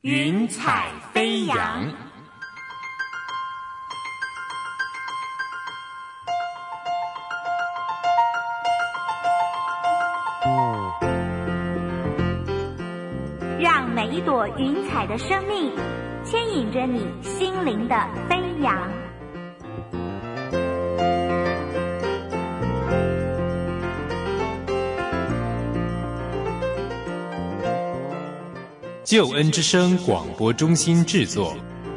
云彩飞扬。 让每一朵云彩的生命牵引着你心灵的飞扬。 救恩之声广播中心制作。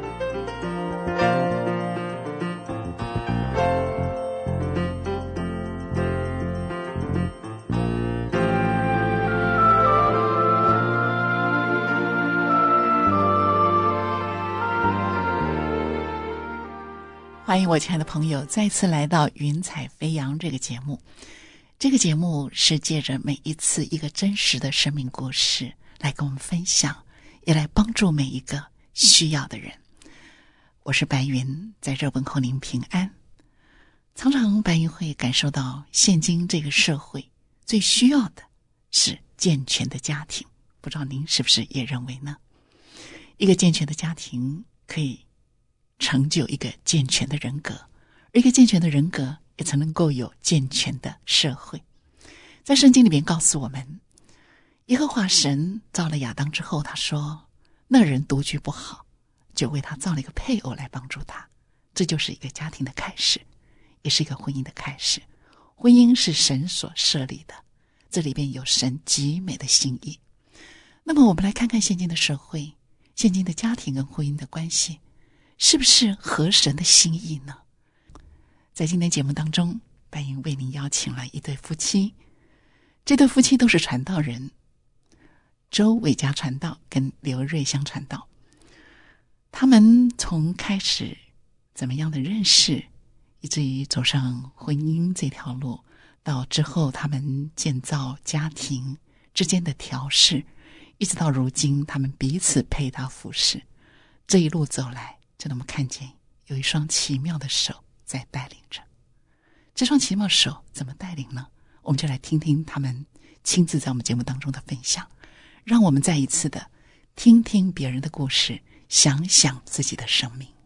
欢迎我亲爱的朋友再次来到云彩飞扬这个节目。这个节目是借着每一次一个真实的生命故事来跟我们分享，也来帮助每一个需要的人。我是白云，在这问候您平安。常常白云会感受到现今这个社会最需要的是健全的家庭，不知道您是不是也认为呢？一个健全的家庭可以成就一个健全的人格，而一个健全的人格也才能够有健全的社会。在圣经里面告诉我们，耶和华神造了亚当之后，他说那人独居不好，就为他造了一个配偶来帮助他。这就是一个家庭的开始，也是一个婚姻的开始。婚姻是神所设立的，这里边有神极美的心意。那么我们来看看现今的社会，现今的家庭跟婚姻的关系是不是合神的心意呢？在今天节目当中，白云为您邀请了一对夫妻，这对夫妻都是传道人，周伟嘉传道跟刘瑞香传道。他们从开始怎么样的认识，以至于走上婚姻这条路，到之后他们建造家庭之间的调试，一直到如今他们彼此配搭服侍。这一路走来，真的我们看见有一双奇妙的手在带领着。这双奇妙手怎么带领呢？我们就来听听他们亲自在我们节目当中的分享，让我们再一次的听听别人的故事，想想自己的生命。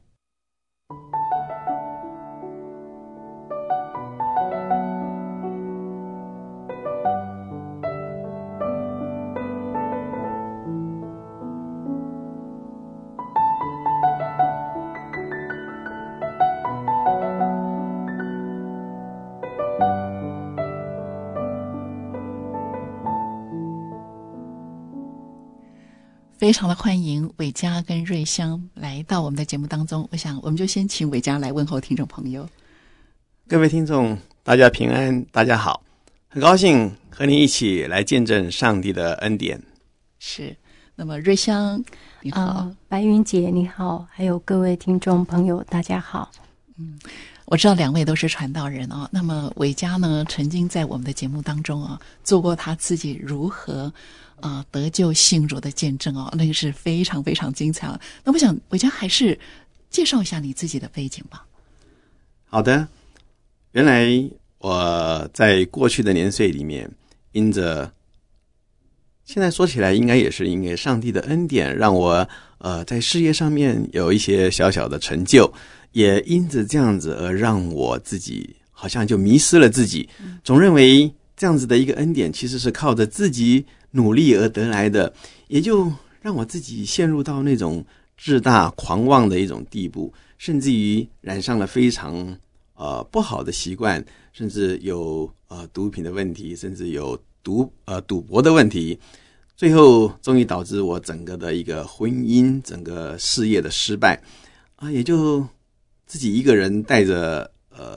非常的欢迎伟嘉跟瑞香来到我们的节目当中。我想我们就先请伟嘉来问候听众朋友。 各位听众大家平安，大家好，很高兴和您一起来见证上帝的恩典。 是，那么瑞香你好。 白云姐你好，还有各位听众朋友大家好。 我知道两位都是传道人哦。那么伟嘉呢，曾经在我们的节目当中啊，做过他自己如何得救信主的见证哦，那个是非常非常精彩哦。那我想伟嘉还是介绍一下你自己的背景吧。 好的，原来我在过去的年岁里面，因着现在说起来应该也是因为上帝的恩典，让我在事业上面有一些小小的成就，也因着这样子而让我自己好像就迷失了自己，总认为这样子的一个恩典其实是靠着自己努力而得来的，也就让我自己陷入到那种自大狂妄的一种地步，甚至于染上了非常不好的习惯，甚至有毒品的问题，甚至有赌博的问题，最后终于导致我整个的一个婚姻整个事业的失败也就自己一个人带着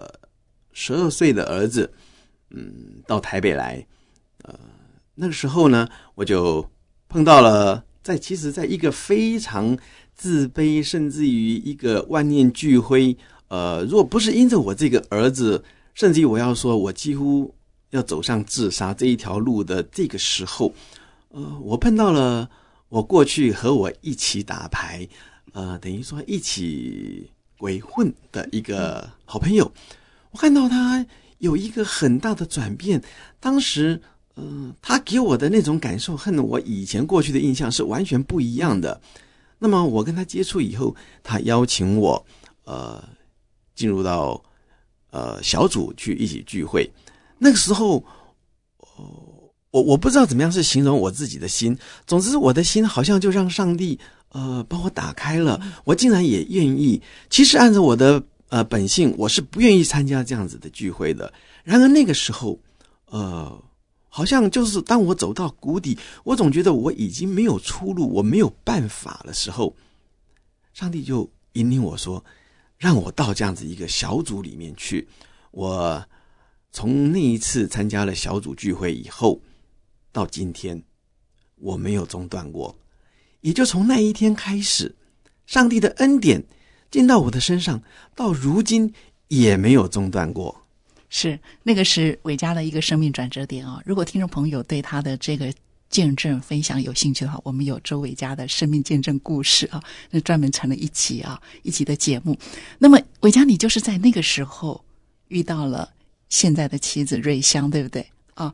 12岁的儿子到台北来。那个时候呢，我就碰到了其实在一个非常自卑，甚至于一个万念俱灰如果不是因着我这个儿子，甚至于我要说我几乎要走上自杀这一条路的这个时候，我碰到了我过去和我一起打牌等于说一起鬼混的一个好朋友。我看到他有一个很大的转变，当时他给我的那种感受和我以前过去的印象是完全不一样的。 那么我跟他接触以后，他邀请我进入到小组去一起聚会。那个时候我不知道怎么样是形容我自己的心，总之我的心好像就让上帝帮我打开了，我竟然也愿意。其实按照我的本性，我是不愿意参加这样子的聚会的。然而那个时候好像就是当我走到谷底，我总觉得我已经没有出路，我没有办法的时候，上帝就引领我说，让我到这样子一个小组里面去。我从那一次参加了小组聚会以后，到今天我没有中断过，也就从那一天开始，上帝的恩典进到我的身上，到如今也没有中断过。 是，那个是伟嘉的一个生命转折点啊！如果听众朋友对他的这个见证分享有兴趣的话，我们有周伟嘉的生命见证故事啊，那专门成了一集的节目。那么伟嘉，你就是在那个时候遇到了现在的妻子瑞香，对不对啊？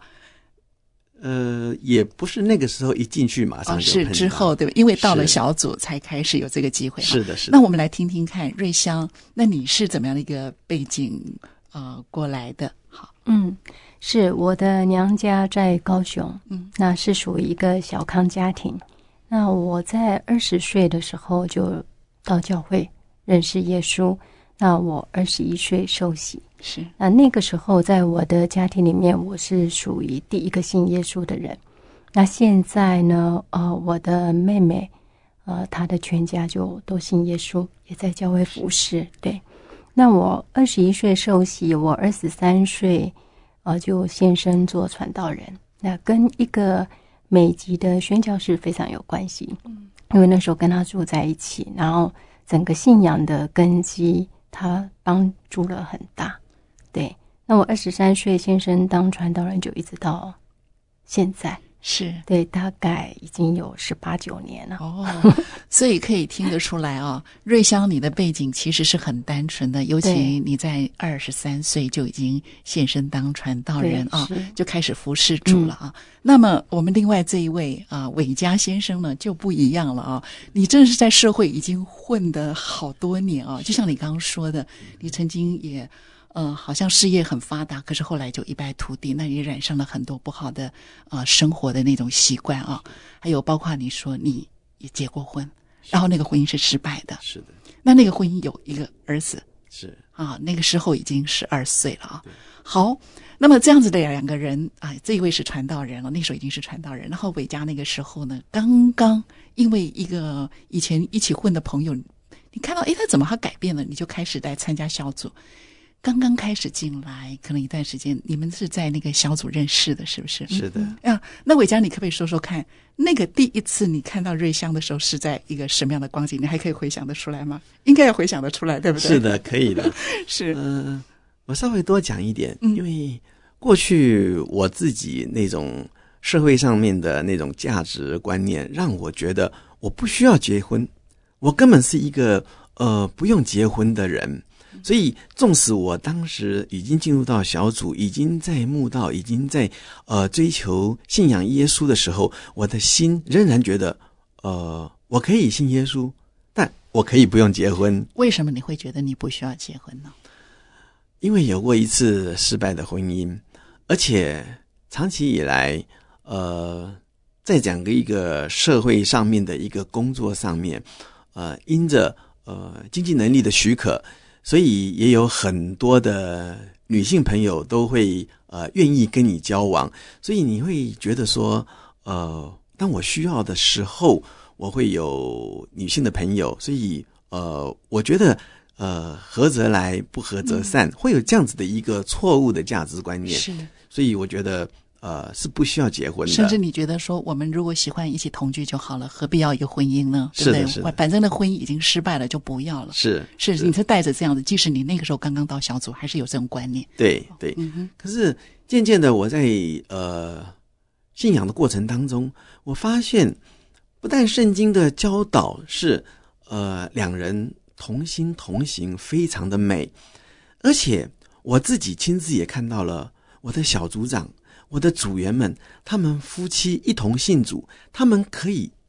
也不是那个时候一进去马上就碰到， 是之后对吧？因为到了小组才开始有这个机会。 是的，是的。 那我们来听听看，瑞香，那你是怎么样的一个背景过来的？好， 是我的娘家在高雄，那是属于一个小康家庭。那我在20岁的时候就到教会认识耶稣，那我21岁受洗。 是， 那个时候在我的家庭里面，我是属于第一个信耶稣的人。那现在呢，我的妹妹，她的全家就都信耶稣，也在教会服侍。对，那我21岁受洗，我23岁，就献身做传道人。那跟一个美籍的宣教士非常有关系，因为那时候跟他住在一起，然后整个信仰的根基，他帮助了很大。对，那我23岁献身当传道人，就一直到现在。 是， 对，大概已经有18、19年了。 所以可以听得出来瑞香你的背景其实是很单纯的，尤其你在23岁就已经现身当传道人就开始服侍主了那么我们另外这一位伟嘉先生呢就不一样了你真的是在社会已经混得好多年就像你刚刚说的，你曾经也好像事业很发达，可是后来就一败涂地，那也染上了很多不好的生活的那种习惯还有包括你说你也结过婚，然后那个婚姻是失败的。 是的。 那个婚姻有一个儿子， 是那个时候已经12岁了好，那么这样子的两个人这一位是传道人那时候已经是传道人，然后伟嘉那个时候呢，刚刚因为一个以前一起混的朋友，你看到他改变了，你就开始来参加小组。刚刚开始进来可能一段时间，你们是在那个小组认识的，是不是？ 是的。 那伟嘉你可不可以说说看，那个第一次你看到瑞香的时候是在一个什么样的光景？你还可以回想得出来吗？应该要回想得出来，对不对？ 是的，可以的。 是我稍微多讲一点因为过去我自己那种社会上面的那种价值观念让我觉得我不需要结婚，我根本是一个不用结婚的人。所以纵使我当时已经进入到小组，已经在慕道，已经在追求信仰耶稣的时候，我的心仍然觉得我可以信耶稣，但我可以不用结婚。 为什么你会觉得你不需要结婚呢？ 因为有过一次失败的婚姻，而且长期以来在讲一个社会上面的一个工作上面因着经济能力的许可，所以也有很多的女性朋友都会愿意跟你交往，所以你会觉得说当我需要的时候，我会有女性的朋友，所以我觉得合则来，不合则散，会有这样子的一个错误的价值观念。 是， 所以我觉得是不需要结婚的。 甚至你觉得说，我们如果喜欢一起同居就好了，何必要一个婚姻呢？对不对？ 是的， 反正那婚姻已经失败了，就不要了。 是， 你是带着这样子，即使你那个时候刚刚到小组，还是有这种观念。 对。可是渐渐的，我在信仰的过程当中，我发现不但圣经的教导是两人同心同行非常的美，而且我自己亲自也看到了我的小组长，我的组员们，他们夫妻一同信主，他们可以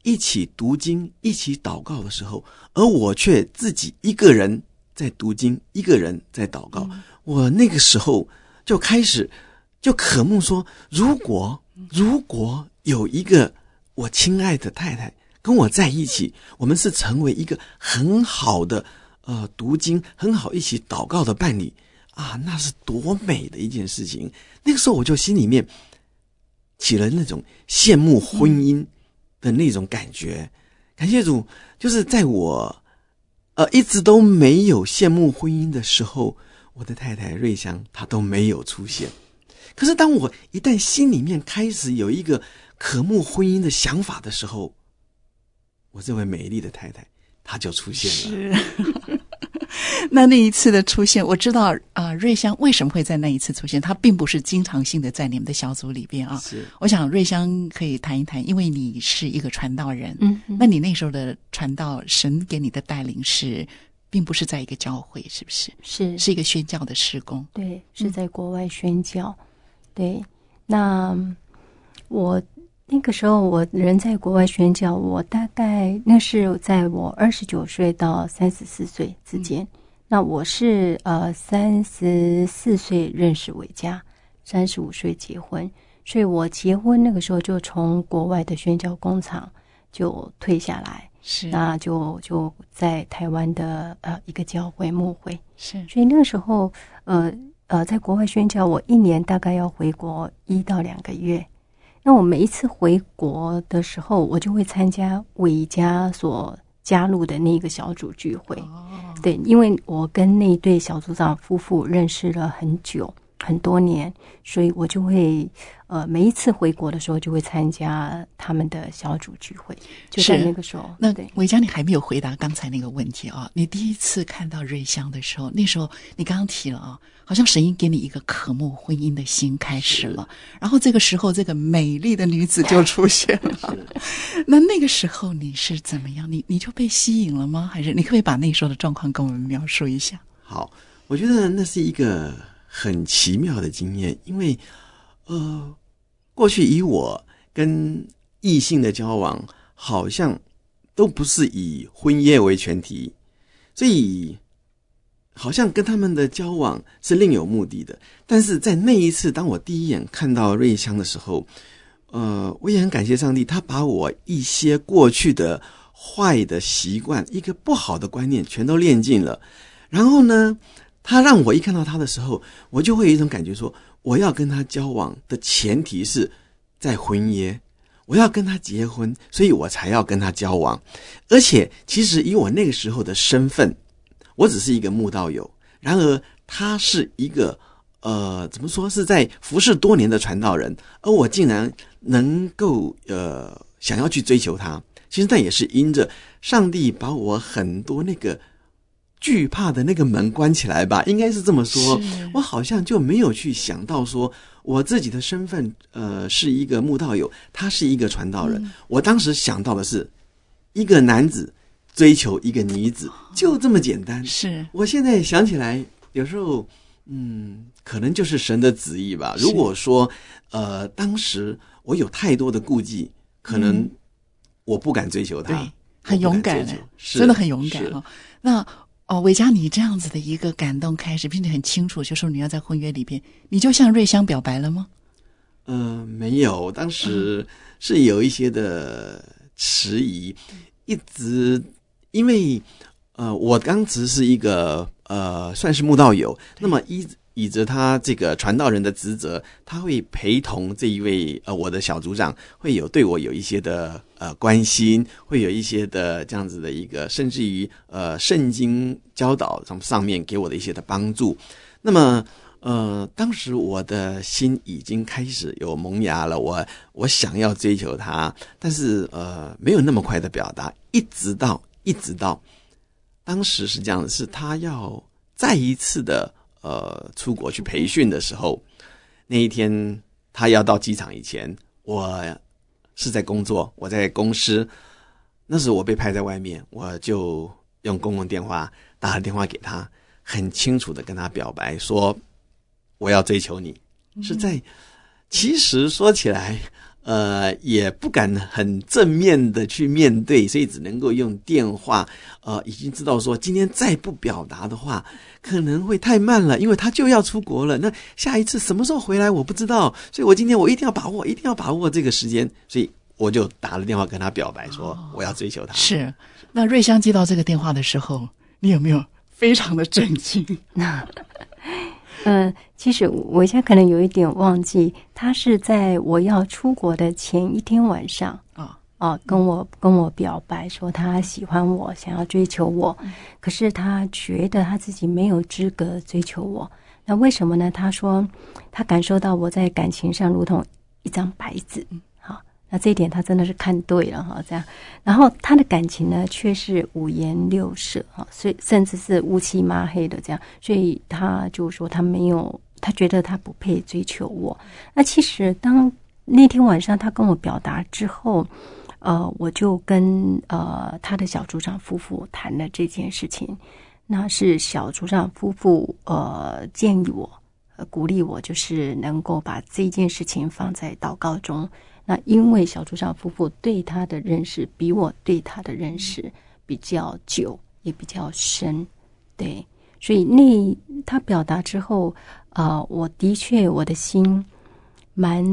一起读经一起祷告的时候，而我却自己一个人在读经一个人在祷告，我那个时候就开始就渴慕说，如果有一个我亲爱的太太跟我在一起，我们是成为一个很好的读经很好一起祷告的伴侣啊，那是多美的一件事情。那个时候我就心里面起了那种羡慕婚姻的那种感觉。感谢主，就是在我一直都没有羡慕婚姻的时候，我的太太瑞香她都没有出现。可是当我一旦心里面开始有一个渴慕婚姻的想法的时候，我这位美丽的太太她就出现了。 是那一次的出现，我知道瑞香为什么会在那一次出现，她并不是经常性的在你们的小组里边啊。 是， 我想瑞香可以谈一谈，因为你是一个传道人，那你那时候的传道，神给你的带领是并不是在一个教会，是不是？是一个宣教的事工。 对，是在国外宣教。对，那我那个时候我人在国外宣教，我大概那是在我29岁到34岁之间。那我是34岁认识伟嘉，35岁结婚，所以我结婚那个时候就从国外的宣教工厂就退下来， 是， 那就在台湾的一个教会牧会。 是， 所以那个时候在国外宣教，我一年大概要回国1到2个月。那我每一次回国的时候，我就会参加伟嘉所加入的那个小组聚会。对，因为我跟那对小组长夫妇认识了很多年，所以我就会每一次回国的时候就会参加他们的小组聚会。就在那个时候。 那伟嘉，你还没有回答刚才那个问题啊。你第一次看到瑞香的时候，那时候你刚刚提了啊，好像神已给你一个渴慕婚姻的心开始了，然后这个时候这个美丽的女子就出现了。那个时候你是怎么样？你就被吸引了吗？还是你可不可以把那时候的状况跟我们描述一下？ 好，我觉得那是一个很奇妙的经验，因为过去以我跟异性的交往，好像都不是以婚姻为前提，所以好像跟他们的交往是另有目的的。但是在那一次，当我第一眼看到瑞香的时候，我也很感谢上帝，他把我一些过去的坏的习惯，一个不好的观念全都练尽了。然后呢，他让我一看到他的时候，我就会有一种感觉说，我要跟他交往的前提是在婚约，我要跟他结婚，所以我才要跟他交往。而且其实以我那个时候的身份，我只是一个慕道友，然而他是一个怎么说，是在服侍多年的传道人，而我竟然能够想要去追求他。其实那也是因着上帝把我很多那个惧怕的那个门关起来吧，应该是这么说。我好像就没有去想到说我自己的身份是一个慕道友，他是一个传道人。我当时想到的是一个男子追求一个女子，就这么简单。是，我现在想起来有时候可能就是神的旨意吧。如果说当时我有太多的顾忌，可能我不敢追求他。对， 很勇敢，真的很勇敢哦。那伟嘉，你这样子的一个感动开始，并且很清楚就说你要在婚约里边，你就向瑞香表白了吗？ 没有，当时是有一些的迟疑，一直因为我当时是一个算是慕道友，那么以着他这个传道人的职责，他会陪同这一位我的小组长，会有对我有一些的关心，会有一些的这样子的一个，甚至于圣经教导上面给我的一些的帮助。那么当时我的心已经开始有萌芽了，我想要追求他，但是没有那么快的表达，一直到当时是这样子，是他要再一次的出国去培训的时候，那一天他要到机场以前，我是在工作，我在公司，那时我被派在外面，我就用公共电话打了电话给他，很清楚的跟他表白说我要追求你。是在其实说起来也不敢很正面的去面对，所以只能够用电话。已经知道说今天再不表达的话，可能会太慢了，因为他就要出国了。那下一次什么时候回来我不知道，所以我今天我一定要把握这个时间，所以我就打了电话跟他表白说我要追求他。 是，那瑞香接到这个电话的时候，你有没有非常的震惊？ 其实我现在可能有一点忘记，他是在我要出国的前一天晚上跟我表白说他喜欢我，想要追求我，可是他觉得他自己没有资格追求我。那为什么呢？他说他感受到我在感情上如同一张白纸。那这一点他真的是看对了这样。然后他的感情呢，却是五颜六色所以甚至是乌漆抹黑的这样。所以他就说他觉得他不配追求我。那其实当那天晚上他跟我表达之后，我就跟他的小组长夫妇谈了这件事情。那是小组长夫妇建议我鼓励我，就是能够把这件事情放在祷告中。那因为小组长夫妇对他的认识比我对他的认识比较久，也比较深，对，所以他表达之后，我的确我的心蛮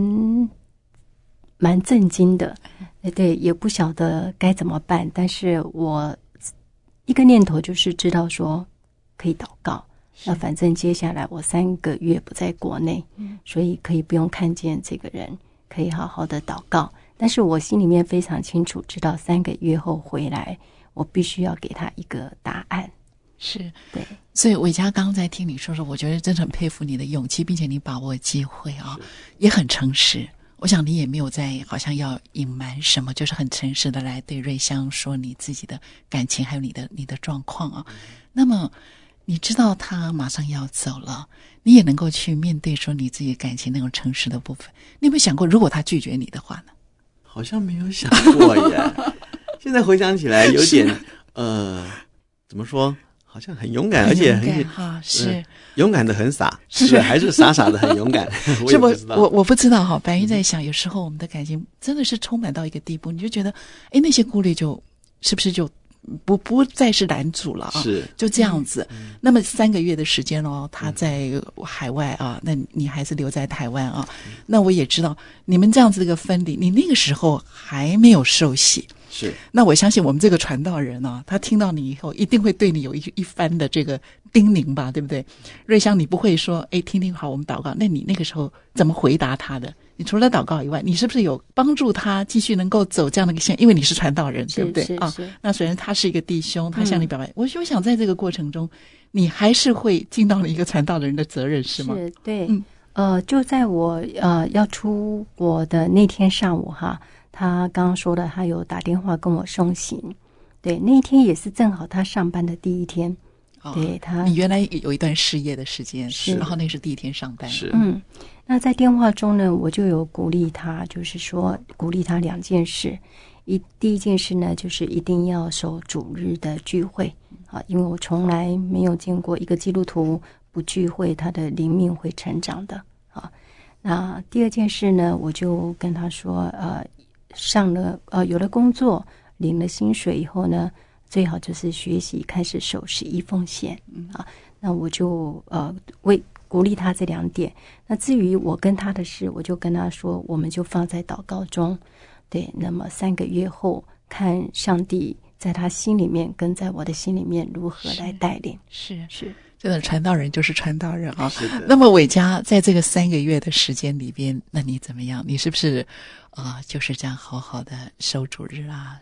震惊的，对，也不晓得该怎么办，但是我一个念头就是知道说可以祷告。那反正接下来我3个月不在国内，所以可以不用看见这个人，可以好好的祷告。但是我心里面非常清楚知道3个月后回来，我必须要给他一个答案。 是， 对。 所以伟嘉刚刚在听你说，我觉得真的很佩服你的勇气，并且你把握机会也很诚实。我想你也没有在好像要隐瞒什么，就是很诚实的来对瑞香说你自己的感情还有你的状况那么你知道他马上要走了，你也能够去面对说你自己感情那种诚实的部分。你有没有想过，如果他拒绝你的话呢？ 好像没有想过耶。现在回想起来，有点怎么说？好像很勇敢，而且是勇敢的很傻，是还是傻傻的很勇敢？我也不知道。 我不知道白玉在想，有时候我们的感情真的是充满到一个地步，你就觉得，那些顾虑是不是就不再是拦阻了是就这样子。那么3个月的时间他在海外那你还是留在台湾那我也知道你们这样子的一个分离，你那个时候还没有受洗。 是， 那我相信我们这个传道人他听到你以后一定会对你有一番的这个叮咛吧，对不对？瑞香，你不会说听好我们祷告，那你那个时候怎么回答他的？你除了祷告以外，你是不是有帮助他继续能够走这样的一个线？因为你是传道人，对不对那虽然他是一个弟兄，他向你表白，我想在这个过程中你还是会尽到了一个传道人的责任，是吗？ 是，对。就在我要出国的那天上午他刚刚说的，他有打电话跟我送行。对，那一天也是正好他上班的第一天。对他， 你原来有一段失业的时间，然后那是第一天上班。 是， 那在电话中呢，我就有鼓励他，就是说鼓励他2件事。第一件事呢，就是一定要守主日的聚会因为我从来没有见过一个基督徒不聚会，他的灵命会成长的那第2件事呢，我就跟他说有了工作，领了薪水以后呢，最好就是学习开始守11奉献那我就为鼓励他这2点。那至于我跟他的事，我就跟他说，我们就放在祷告中。对，那么3个月后，看上帝在他心里面跟在我的心里面如何来带领。 是真的，传道人就是传道人那么伟嘉在这个3个月的时间里边，那你怎么样？你是不是就是这样好好的守主日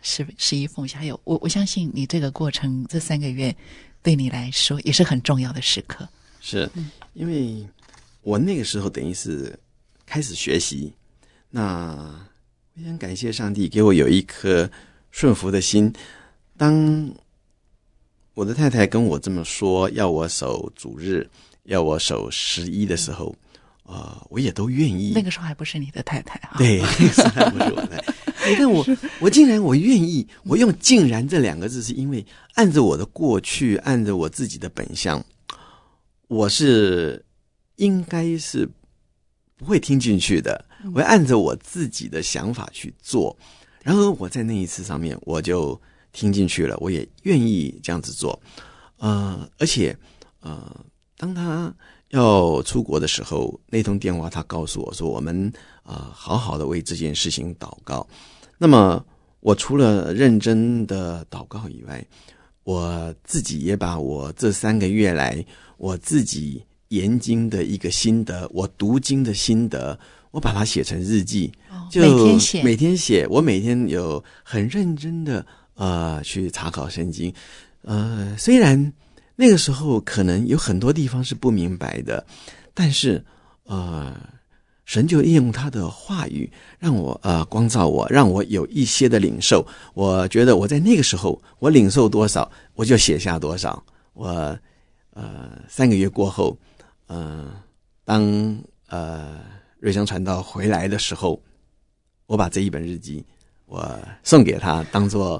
11奉献？还有我相信你这个过程这3个月对你来说也是很重要的时刻。 是，因为我那个时候等于是开始学习，那我想感谢上帝给我有一颗顺服的心。当我的太太跟我这么说，要我守主日，要我守11的时候，我也都愿意。 那个时候还不是你的太太对，那个时候还不是我的太太。但我竟然我愿意，我用竟然这2个字，是因为按着我的过去，按着我自己的本相，我是应该是不会听进去的。 我要按着我自己的想法去做。然后我在那一次上面我就听进去了，我也愿意这样子做。而且当他要出国的时候，那通电话他告诉我说，我们好好的为这件事情祷告。那么我除了认真的祷告以外，我自己也把我这3个月来我自己研经的一个心得，我读经的心得，我把它写成日记，就每天写，我每天有很认真的去查考圣经。虽然那个时候可能有很多地方是不明白的，但是神就利用他的话语让我光照我，让我有一些的领受。我觉得我在那个时候我领受多少我就写下多少。我3个月过后，当瑞香传道回来的时候，我把这一本日记我送给他，当作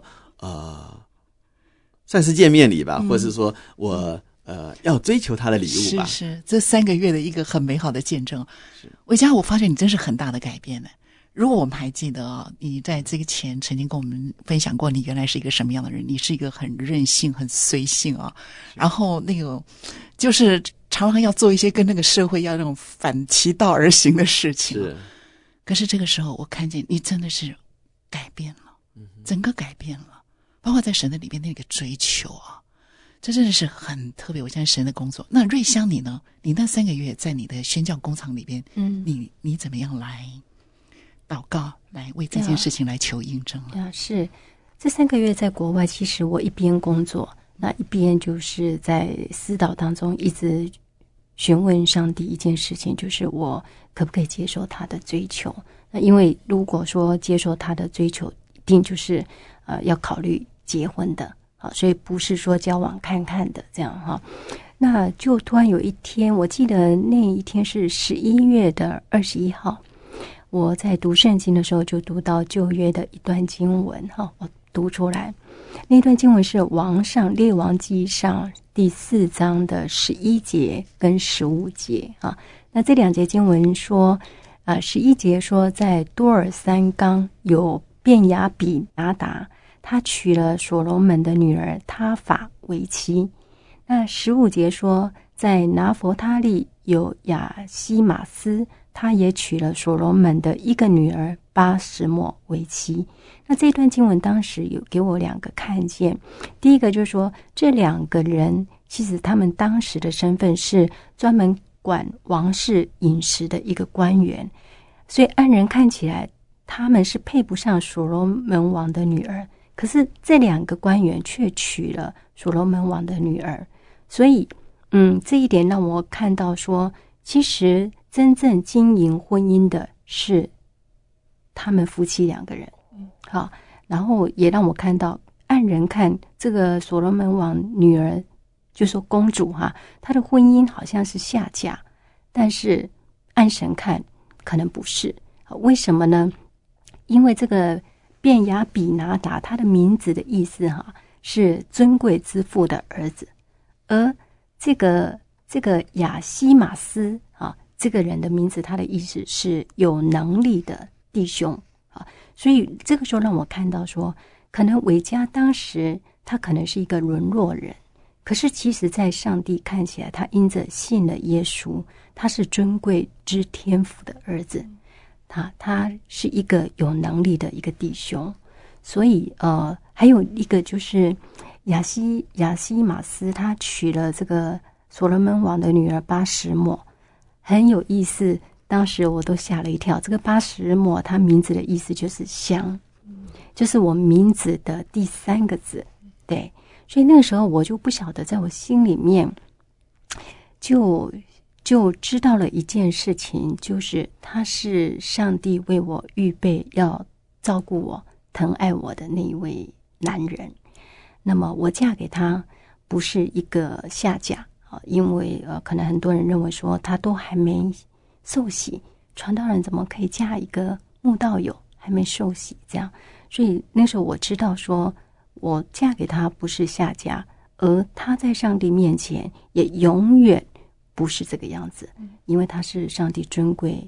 算是见面礼吧，或者是说我要追求他的礼物吧。 是这3个月的一个很美好的见证。伟嘉，我发现你真是很大的改变呢。如果我们还记得你在这个前曾经跟我们分享过，你原来是一个什么样的人？你是一个很任性、很随性啊，然后那个就是常常要做一些跟那个社会要那种反其道而行的事情。 是。 可是这个时候，我看见你真的是改变了，整个改变了，包括在神的里面那个追求啊。这真的是很特别，我相信神的工作。那瑞香你呢？你那3个月在你的宣教工厂里边，你怎么样来祷告，来为这件事情来求印证了？ 是这3个月在国外，其实我一边工作，那一边就是在私祷当中一直询问上帝一件事情，就是我可不可以接受他的追求。那因为如果说接受他的追求，一定就是要考虑结婚的。所以不是说交往看看的这样哈。那就突然有一天，我记得那一天是11月21号，我在读圣经的时候就读到旧约的一段经文哈，我读出来。那段经文是列王记上第4章的11节跟15节啊。那这2节经文说11节说，在多尔三冈有便雅比拿达，他娶了所罗门的女儿他法为妻。那15节说，在拿佛他利有亚西马斯，他也娶了所罗门的一个女儿巴什抹为妻。那这段经文当时有给我2个看见。第一个就是说，这2个人其实他们当时的身份是专门管王室饮食的一个官员，所以按人看起来他们是配不上所罗门王的女儿，可是这2个官员却娶了所罗门王的女儿。所以这一点让我看到说，其实真正经营婚姻的是他们夫妻2个人。好，然后也让我看到，按人看这个所罗门王女儿，就说公主她的婚姻好像是下嫁，但是按神看可能不是。为什么呢？因为这个便雅比拿达，他的名字的意思是尊贵之父的儿子，而这个亚西马斯这个人的名字，他的意思是有能力的弟兄所以这个时候让我看到说，可能伟嘉当时他可能是一个沦落人，可是其实在上帝看起来，他因着信了耶稣，他是尊贵之天父的儿子，他是一个有能力的一个弟兄。所以还有一个就是亚西马斯，他娶了这个所罗门王的女儿巴什抹，很有意思，当时我都吓了一跳。这个巴什抹他名字的意思就是香，就是我名字的第3个字。对，所以那个时候我就不晓得，在我心里面就知道了一件事情，就是他是上帝为我预备要照顾我疼爱我的那一位男人。那么我嫁给他不是一个下嫁因为可能很多人认为说他都还没受洗，传道人怎么可以嫁一个慕道友还没受洗这样。所以那时候我知道说，我嫁给他不是下嫁，而他在上帝面前也永远不是这个样子，因为他是上帝尊贵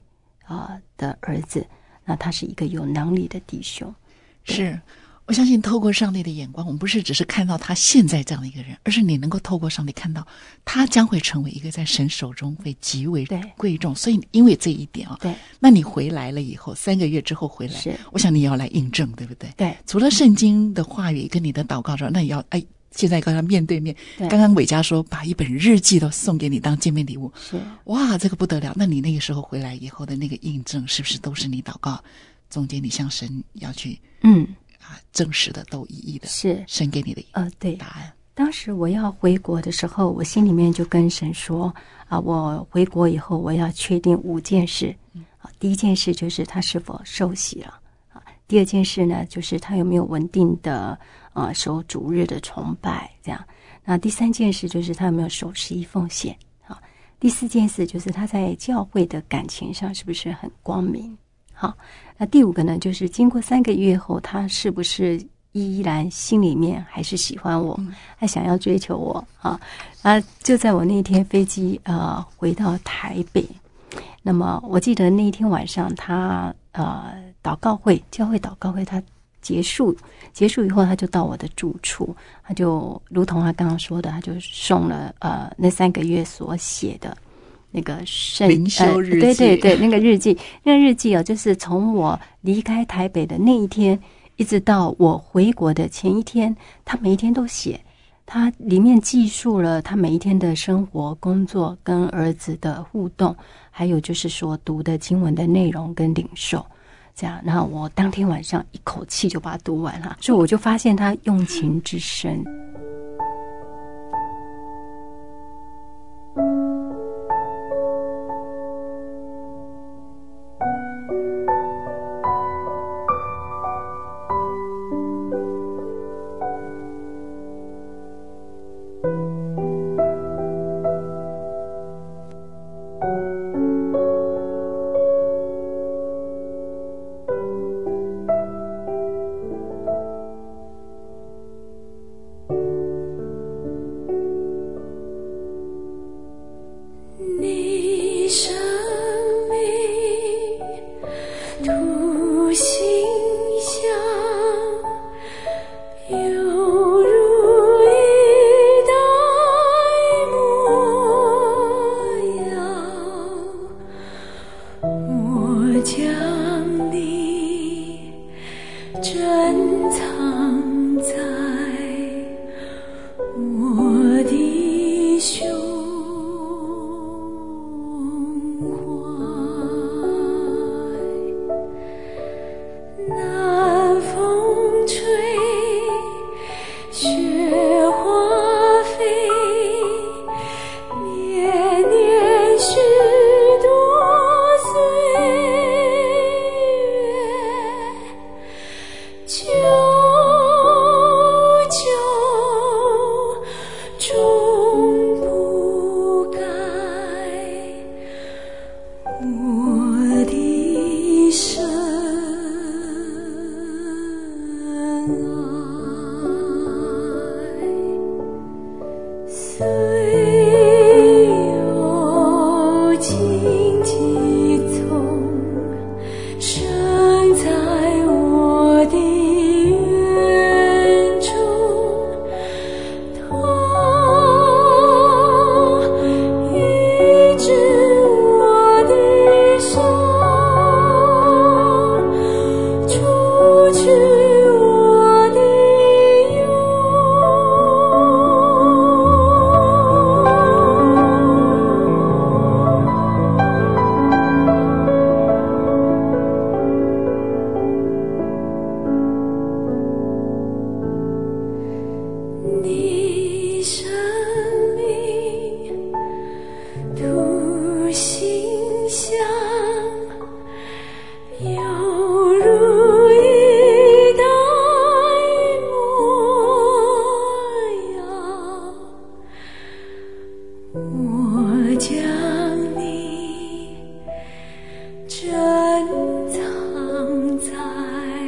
的儿子，那他是一个有能力的弟兄。 是，我相信透过上帝的眼光，我们不是只是看到他现在这样的一个人，而是你能够透过上帝看到他将会成为一个在神手中会极为贵重。所以因为这一点啊， 对， 那你回来了以后，3个月之后回来， 是， 我想你也要来印证，对不对？ 对， 除了圣经的话语跟你的祷告之外，那也要现在跟他面对面。刚刚伟嘉说把一本日记都送给你当见面礼物， 是， 哇，这个不得了。那你那个时候回来以后的那个印证，是不是都是你祷告中间你向神要去证实的，都一一的是神给你的对答案。 当时我要回国的时候，我心里面就跟神说我回国以后我要确定5件事。第一件事就是他是否受洗了。第二件事呢，就是他有没有稳定的守主日的崇拜这样。那第3件事就是他有没有守11奉献。第4件事就是他在教会的感情上是不是很光明。好，那第5个呢，就是经过3个月后，他是不是依然心里面还是喜欢我，还想要追求我就在我那天飞机回到台北，那么我记得那一天晚上他祷告会，教会祷告会他结束以后，他就到我的住处，他就如同他刚刚说的，他就送了那3个月所写的那个灵修日记，对，那个日记就是从我离开台北的那一天一直到我回国的前一天，他每一天都写，他里面记述了他每一天的生活、工作跟儿子的互动，还有就是说读的经文的内容跟领受这样。然后我当天晚上一口气就把它读完了，所以我就发现他用情之深。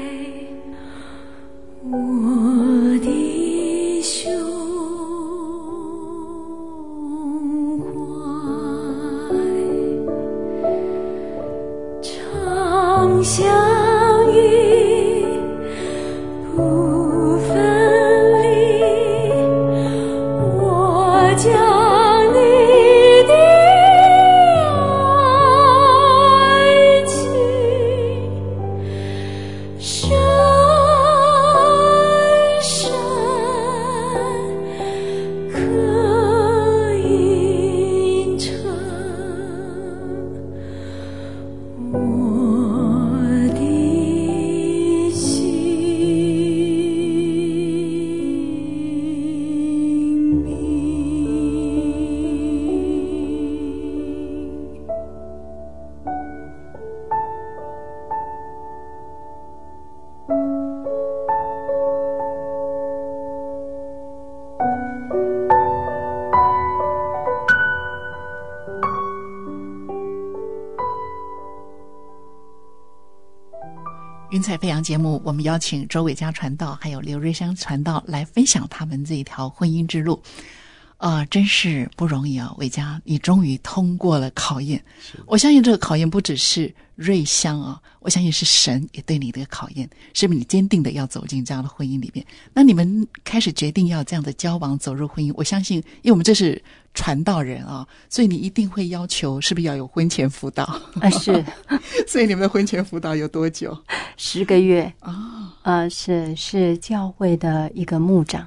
我的胸。 相遇不分离，我将你的爱情深深刻印成我的心命。 云彩飞扬节目，我们邀请周伟嘉传道还有刘瑞香传道来分享他们这一条婚姻之路。真是不容易啊！伟嘉，你终于通过了考验。我相信这个考验不只是瑞香啊，我相信是神也对你的考验，是不是你坚定的要走进这样的婚姻里面？那你们开始决定要这样的交往走入婚姻，我相信，因为我们这是传道人啊，所以你一定会要求是不是要有婚前辅导是所以你们的婚前辅导有多久 ？10个月啊？ 是教会的一个牧长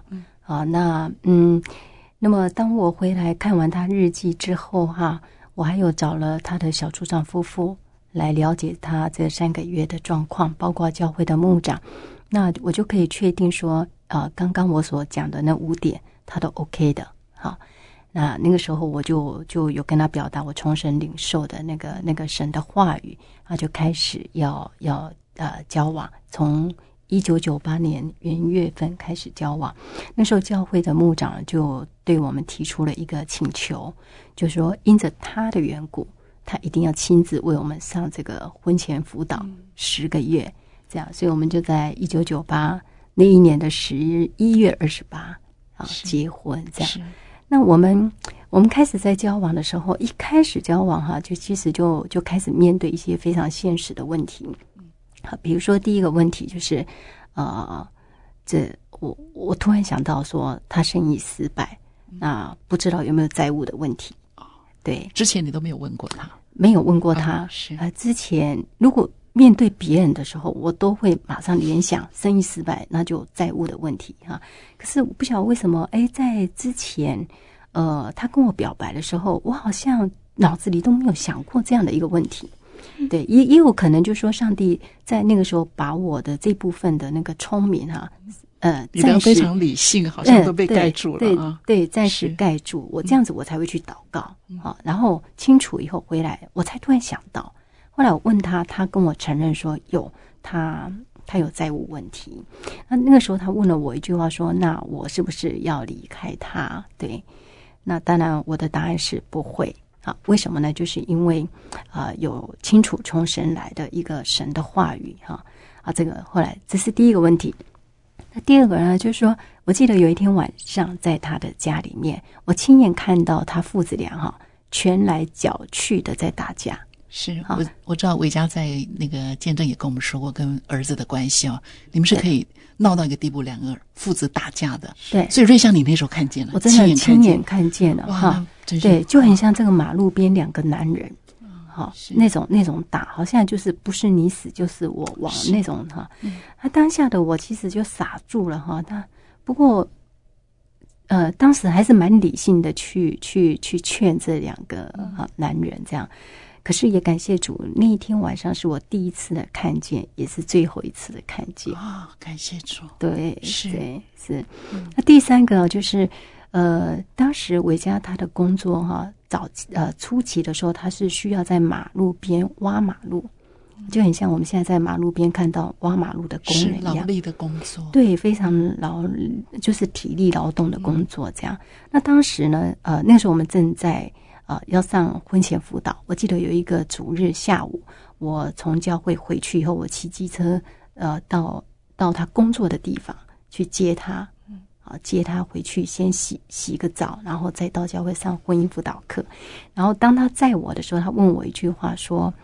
那么当我回来看完他日记之后我还有找了他的小组长夫妇来了解他这3个月的状况，包括教会的牧长，那我就可以确定说刚刚我所讲的那5点他都 OK 的。好，那个时候我就有跟他表达我从神领受的那个神的话语，他就开始要交往，从1998年元月份开始交往。那时候教会的牧长就对我们提出了一个请求，就是说因着他的缘故，他一定要亲自为我们上这个婚前辅导10个月这样。所以我们就在1998那一年的11月28结婚这样。那我们开始在交往的时候，一开始交往就其实就开始面对一些非常现实的问题。比如说第一个问题就是我突然想到说他生意失败，那不知道有没有债务的问题。对， 之前你都没有问过他？ 没有问过他。之前如果面对别人的时候，我都会马上联想生意失败，那就债务的问题可是我不晓得为什么在之前他跟我表白的时候，我好像脑子里都没有想过这样的一个问题。对，也有可能就是说上帝在那个时候把我的这部分的那个聪明你的非常理性好像都被盖住了对，暂时盖住我，这样子我才会去祷告然后清楚以后回来，我才突然想到，后来我问他，他跟我承认说他有债务问题。那个时候他问了我一句话说，那我是不是要离开他？对，那当然我的答案是不会。为什么呢？就是因为有清楚从神来的一个神的话语这个后来这是第一个问题。那第二个呢，就是说我记得有一天晚上在他的家里面，我亲眼看到他父子俩拳来脚去的在打架。 是我知道伟嘉在那个见证也跟我们说过跟儿子的关系你们是可以闹到一个地步，2个父子打架的。对，所以瑞香你那时候看见了， 我真的亲眼看见了对，就很像这个马路边2个男人那种打，好像就是不是你死就是我亡那种他当下的我其实就傻住了不过当时还是蛮理性的去劝这2个男人这样。可是也感谢主，那一天晚上是我第一次的看见，也是最后一次的看见感谢主。 对，是。那第3个就是当时伟嘉他的工作初期的时候，他是需要在马路边挖马路，就很像我们现在在马路边看到挖马路的工人一样， 劳力的工作。 对，非常就是体力劳动的工作这样。那当时呢那时候我们正在要上婚前辅导。我记得有一个主日下午，我从教会回去以后，我骑机车到他工作的地方去接他接他回去，先洗个澡，然后再到教会上婚姻辅导课。然后当他载我的时候，他问我一句话说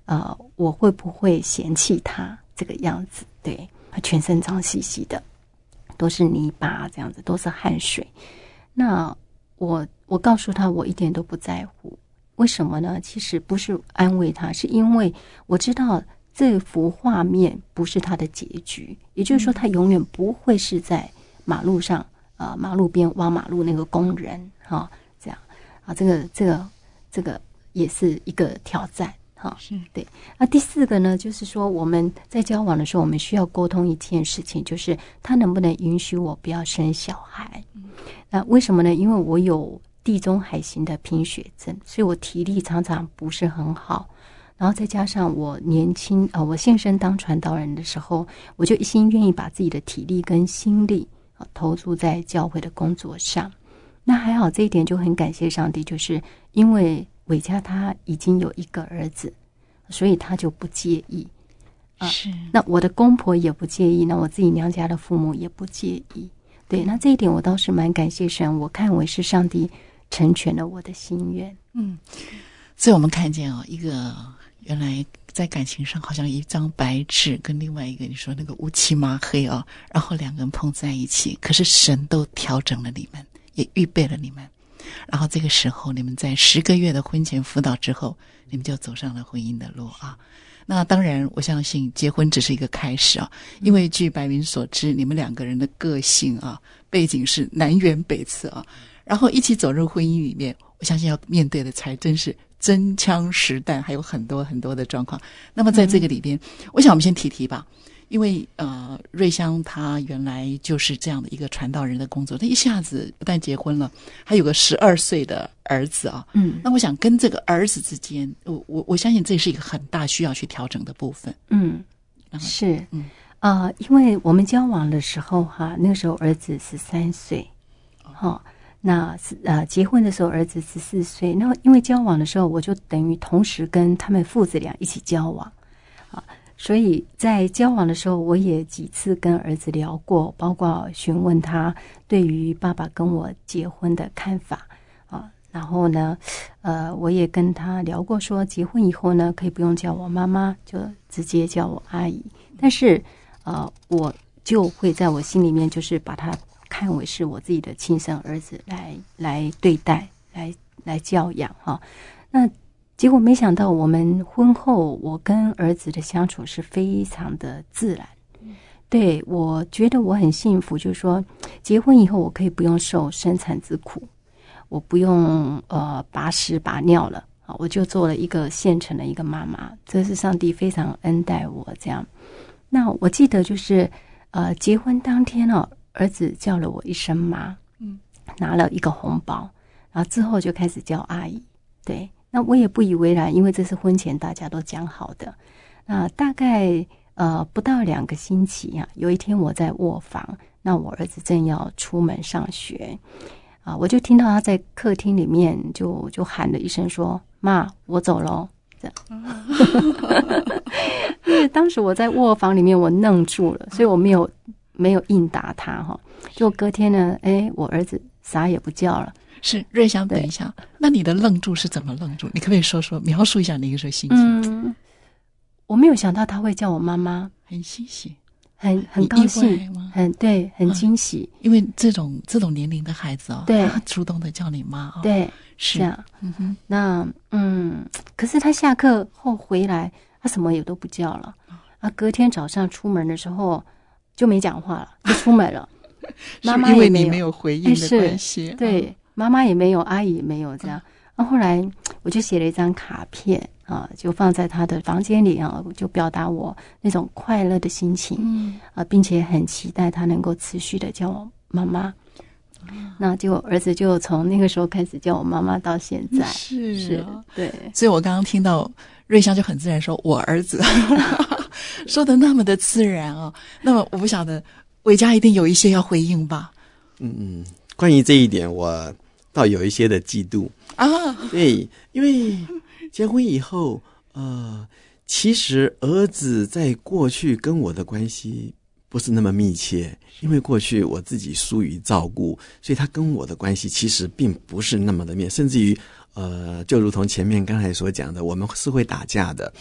我会不会嫌弃他这个样子？对，他全身脏兮兮的，都是泥巴这样子，都是汗水。那我告诉他，我一点都不在乎。为什么呢？其实不是安慰他，是因为我知道这幅画面不是他的结局，也就是说，他永远不会是在马路上马路边挖马路那个工人这样这个也是一个挑战对。那第四个呢，就是说我们在交往的时候，我们需要沟通一件事情，就是他能不能允许我不要生小孩。那为什么呢？因为我有地中海型的贫血症，所以我体力常常不是很好。然后再加上我年轻我现身当传道人的时候，我就一心愿意把自己的体力跟心力投注在教会的工作上。那还好，这一点就很感谢上帝，就是因为伟嘉他已经有一个儿子，所以他就不介意是。 那我的公婆也不介意，那我自己娘家的父母也不介意。对，那这一点我倒是蛮感谢神，我看为是上帝成全了我的心愿。 所以我们看见一个原来在感情上好像一张白纸跟另外一个你说那个乌漆麻黑然后两个人碰在一起，可是神都调整了你们，也预备了你们，然后这个时候你们在10个月的婚前辅导之后，你们就走上了婚姻的路那当然我相信结婚只是一个开始因为据白云所知，你们两个人的个性背景是南辕北辙然后一起走入婚姻里面，我相信要面对的才真是真枪实弹，还有很多很多的状况。那么在这个里边我想我们先提吧，因为瑞香她原来就是这样的一个传道人的工作，她一下子不但结婚了，还有个12岁的儿子那我想跟这个儿子之间，我相信这是一个很大需要去调整的部分。 是因为我们交往的时候那个时候儿子13岁那结婚的时候儿子14岁，那因为交往的时候我就等于同时跟他们父子俩一起交往所以在交往的时候我也几次跟儿子聊过，包括询问他对于爸爸跟我结婚的看法然后呢我也跟他聊过说结婚以后呢可以不用叫我妈妈，就直接叫我阿姨，但是我就会在我心里面就是把他看为是我自己的亲生儿子来对待，来教养那结果没想到我们婚后我跟儿子的相处是非常的自然。对，我觉得我很幸福，就是说结婚以后我可以不用受生产之苦，我不用把屎把尿了我就做了一个现成的一个妈妈，这是上帝非常恩待我这样。那我记得就是结婚当天儿子叫了我一声妈拿了一个红包，然后之后就开始叫阿姨。对，那我也不以为然，因为这是婚前大家都讲好的。那大概不到2个星期有一天我在卧房，那我儿子正要出门上学我就听到他在客厅里面就喊了一声说妈我走咯这样因为当时我在卧房里面我愣住了，所以我没有应答他就隔天呢我儿子啥也不叫了。 是瑞香，等一下，那你的愣住是怎么愣住？你可不可以说描述一下那个时候心情？ 我没有想到他会叫我妈妈， 很欣喜， 很高兴，对，很惊喜。 因为这种年龄的孩子对， 他主动的叫你妈对， 是这样。那可是他下课后回来，他什么也都不叫了隔天早上出门的时候就没讲话了，就出门了。妈妈也没有， 因为你没有回应的关系对，妈妈也没有，阿姨也没有这样。后来我就写了一张卡片就放在他的房间里就表达我那种快乐的心情并且很期待他能够持续的叫我妈妈。那结果儿子就从那个时候开始叫我妈妈到现在。是对。 所以我刚刚听到瑞香就很自然说我儿子说的那么的自然那么我不晓得伟嘉一定有一些要回应吧？ 关于这一点我倒有一些的嫉妒对，因为结婚以后其实儿子在过去跟我的关系不是那么密切，因为过去我自己疏于照顾，所以他跟我的关系其实并不是那么的密切，甚至于就如同前面刚才所讲的，我们是会打架的。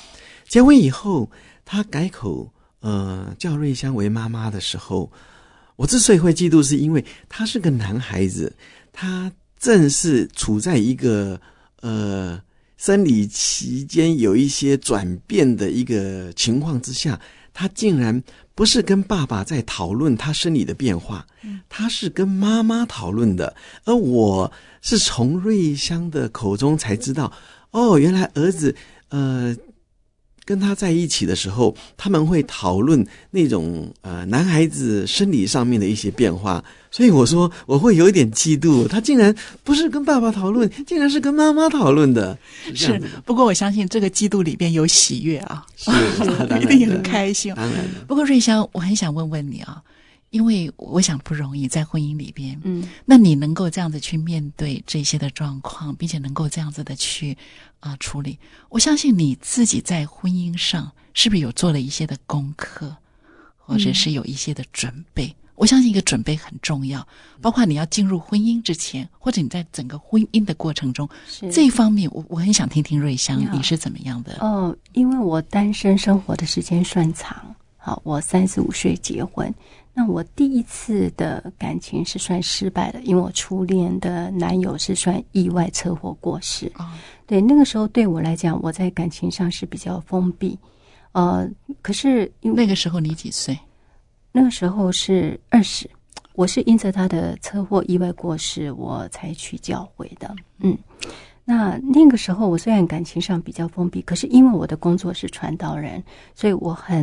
结婚以后，他改口叫瑞香为妈妈的时候，我之所以会嫉妒，是因为他是个男孩子，他正是处在一个生理期间有一些转变的一个情况之下，他竟然不是跟爸爸在讨论他生理的变化，他是跟妈妈讨论的。而我是从瑞香的口中才知道，原来儿子跟他在一起的时候，他们会讨论那种男孩子生理上面的一些变化。所以我说我会有一点嫉妒，他竟然不是跟爸爸讨论，竟然是跟妈妈讨论的。 是，不过我相信这个嫉妒里边有喜悦啊， 是一定很开心。 当然的。 不过瑞香，我很想问问你啊，因为我想不容易在婚姻里边，那你能够这样子去面对这些的状况，并且能够这样子的去处理，我相信你自己在婚姻上是不是有做了一些的功课，或者是有一些的准备？我相信一个准备很重要，包括你要进入婚姻之前，或者你在整个婚姻的过程中，这一方面我很想听听瑞香你是怎么样的。 因为我单身生活的时间算长，好，我35岁结婚，那我第一次的感情是算失败的，因为我初恋的男友是算意外车祸过世。对，那个时候对我来讲，我在感情上是比较封闭。可是那个时候你几岁？ 那个时候是20，我是因着他的车祸意外过世，我才去教会的。那个时候我虽然感情上比较封闭，可是因为我的工作是传道人，所以我很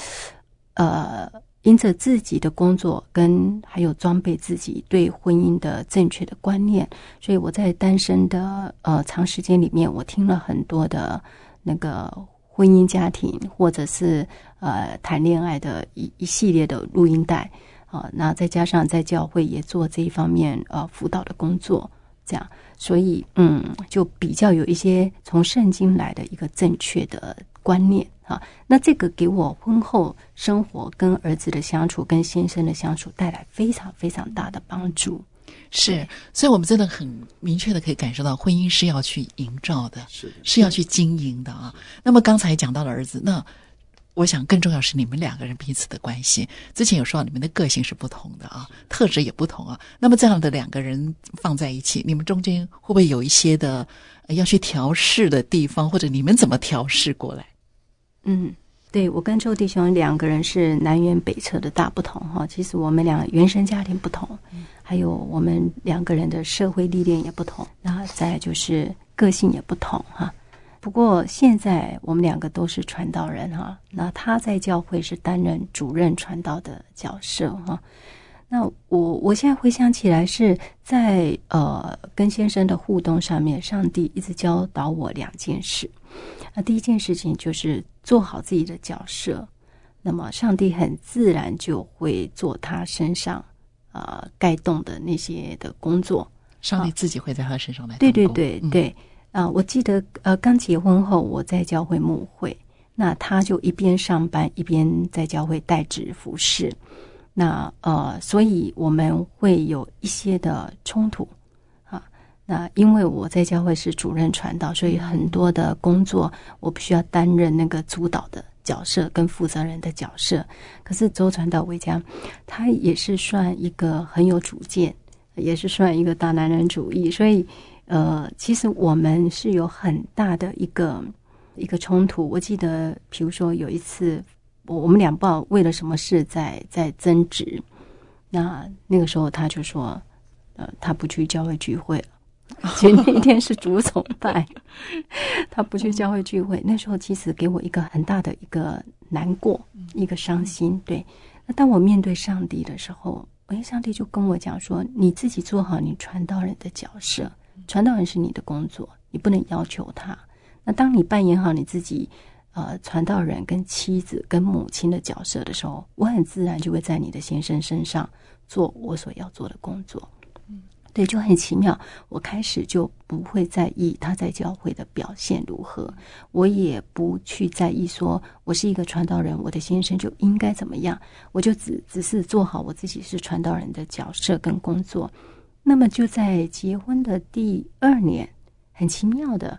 因着自己的工作跟还有装备自己对婚姻的正确的观念，所以我在单身的长时间里面，我听了很多的那个婚姻家庭或者是谈恋爱的一系列的录音带那再加上在教会也做这一方面辅导的工作，这样，所以就比较有一些从圣经来的一个正确的观念那这个给我婚后生活跟儿子的相处跟先生的相处带来非常非常大的帮助。 是，所以我们真的很明确的可以感受到婚姻是要去营造的，是要去经营的啊。那么刚才讲到了儿子，那我想更重要是你们两个人彼此的关系。之前有说到你们的个性是不同的啊，特质也不同啊。那么这样的两个人放在一起，你们中间会不会有一些的要去调试的地方，或者你们怎么调试过来？ 对，我跟周弟兄两个人是南辕北辙的大不同其实我们俩原生家庭不同，还有我们两个人的社会历练也不同，然后再来就是个性也不同不过现在我们两个都是传道人那他在教会是担任主任传道的角色那我现在回想起来是在跟先生的互动上面，上帝一直教导我2件事。那第一件事情就是做好自己的角色，那么上帝很自然就会做他身上该动的那些的工作， 上帝自己会在他身上来动工。 对我记得刚结婚后我在教会牧会，那他就一边上班一边在教会代职服侍，那所以我们会有一些的冲突那因为我在教会是主任传道，所以很多的工作我必须要担任那个主导的角色跟负责人的角色。可是周传道维嘉他也是算一个很有主见，也是算一个大男人主义，所以其实我们是有很大的一个冲突。我记得比如说有一次我们俩不知道为了什么事在争执，那个时候他就说他不去教会聚会了，其实那一天是主崇拜他不去教会聚会，那时候其实给我一个很大的一个难过，一个伤心。对，那当我面对上帝的时候，上帝就跟我讲说，你自己做好你传道人的角色，传道人是你的工作，你不能要求他。那当你扮演好你自己传道人跟妻子跟母亲的角色的时候，我很自然就会在你的先生身上做我所要做的工作。对，就很奇妙，我开始就不会在意他在教会的表现如何，我也不去在意说我是一个传道人，我的先生就应该怎么样，我就只是做好我自己是传道人的角色跟工作。那么就在结婚的第2年，很奇妙的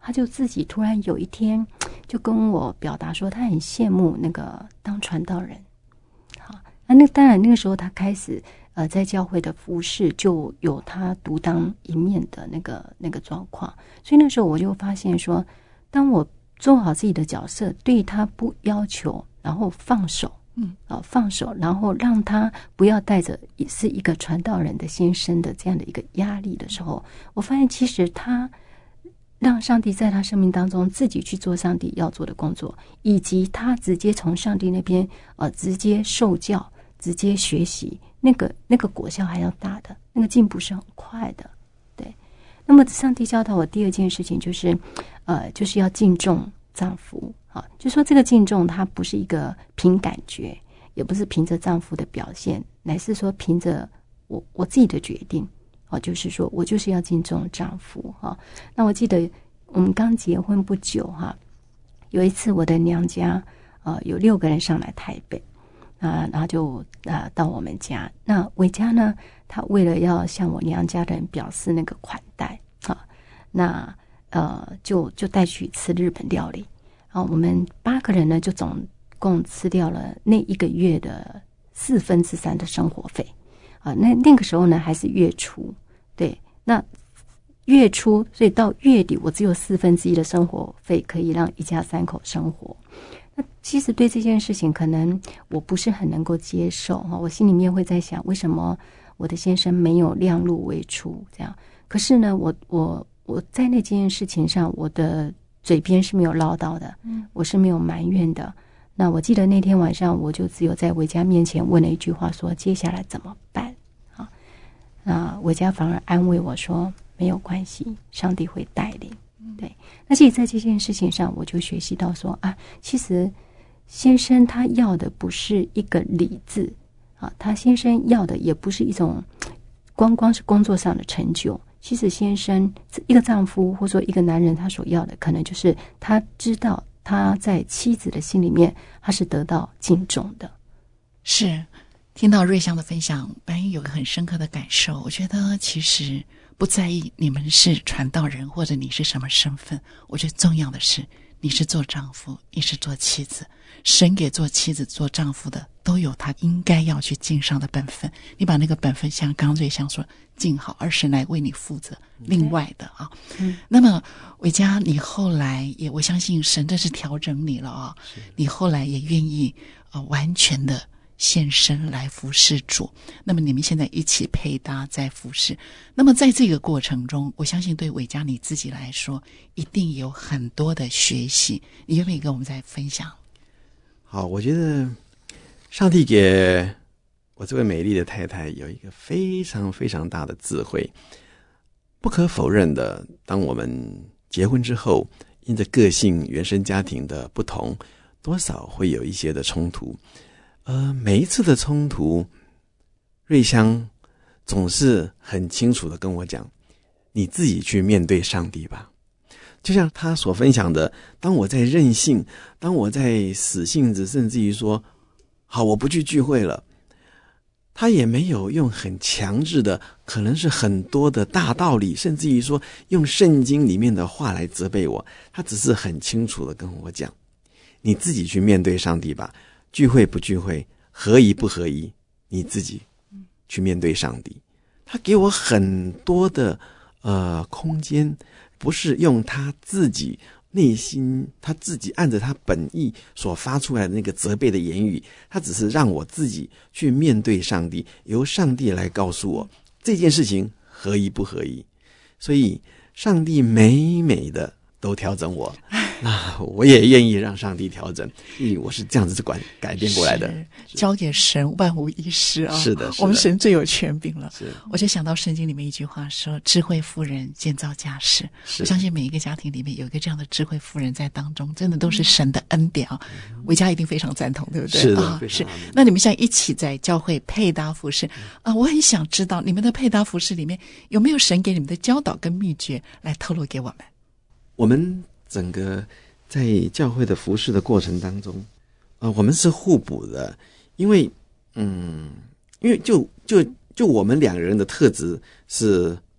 他就自己突然有一天就跟我表达说，他很羡慕那个当传道人。好，那当然那个时候他开始在教会的服事就有他独当一面的那个状况，所以那时候我就发现说，当我做好自己的角色，对他不要求，然后放手。放手，然后让他不要带着是一个传道人的先生的这样的一个压力的时候，我发现其实他让上帝在他生命当中自己去做上帝要做的工作，以及他直接从上帝那边直接受教，直接学习，那个果效还要大的，那个进步是很快的。对，那么上帝教导我第二件事情就是要敬重丈夫。就说这个敬重它不是一个凭感觉，也不是凭着丈夫的表现，乃是说凭着我自己的决定。就是说我就是要敬重丈夫。那我记得我们刚结婚不久，有一次我的娘家有6个人上来台北，然后就到我们家。那伟嘉呢，他为了要向我娘家的人表示那个款待，那就带去吃日本料理。我们8个人呢，就总共吃掉了那1个月的3/4的生活费。那个时候呢，还是月初，对，那月初，所以到月底，我只有1/4的生活费可以让一家3口生活。那其实对这件事情，可能我不是很能够接受哈，我心里面会在想，为什么我的先生没有量入为出这样？可是呢，我在那件事情上，我的嘴边是没有唠叨的，我是没有埋怨的。那我记得那天晚上，我就只有在伟嘉面前问了一句话，说接下来怎么办？那伟嘉反而安慰我说没有关系，上帝会带领。对，那其实在这件事情上，我就学习到说其实先生他要的不是一个理字他先生要的也不是一种光是工作上的成就。其实先生一个丈夫或者说一个男人，他所要的可能就是他知道他在妻子的心里面他是得到敬重的。 是，听到瑞香的分享，白玉有个很深刻的感受，我觉得其实不在意你们是传道人或者你是什么身份，我觉得重要的是你是做丈夫，你是做妻子，神给做妻子做丈夫的都有他应该要去尽上的本分，你把那个本分像刚刚瑞香说尽好，而神来为你负责另外的那么伟嘉，你后来也，我相信神这是调整你了你后来也愿意完全的献身来服侍主，那么你们现在一起配搭在服侍，那么在这个过程中，我相信对伟嘉你自己来说一定有很多的学习，你愿不愿意跟我们再分享？ 好，我觉得上帝给我这位美丽的太太有一个非常非常大的智慧。不可否认的，当我们结婚之后，因着个性原生家庭的不同，多少会有一些的冲突。每一次的冲突，瑞香总是很清楚的跟我讲，你自己去面对上帝吧。就像他所分享的，当我在任性，当我在死性子，甚至于说好我不去聚会了，他也没有用很强制的，可能是很多的大道理，甚至于说用圣经里面的话来责备我，他只是很清楚的跟我讲，你自己去面对上帝吧，聚会不聚会，合宜不合宜，你自己去面对上帝。他给我很多的空间，不是用他自己内心，他自己按着他本意所发出来的那个责备的言语，他只是让我自己去面对上帝，由上帝来告诉我这件事情合宜不合宜。所以上帝美美的都调整我，那我也愿意让上帝调整，因为我是这样子改变过来的。 交给神，万无一失是的， 我们神最有权柄了。 是， 我就想到圣经里面一句话说，智慧妇人建造家室。我相信每一个家庭里面有一个这样的智慧妇人在当中，真的都是神的恩典伟嘉一定非常赞同，对不对？ 是的， 是。那你们现在一起在教会配搭服事我很想知道你们的配搭服事里面有没有神给你们的教导跟秘诀来透露给我们。 我们整个在教会的服事的过程当中我们是互补的，因为就我们2个人的特质是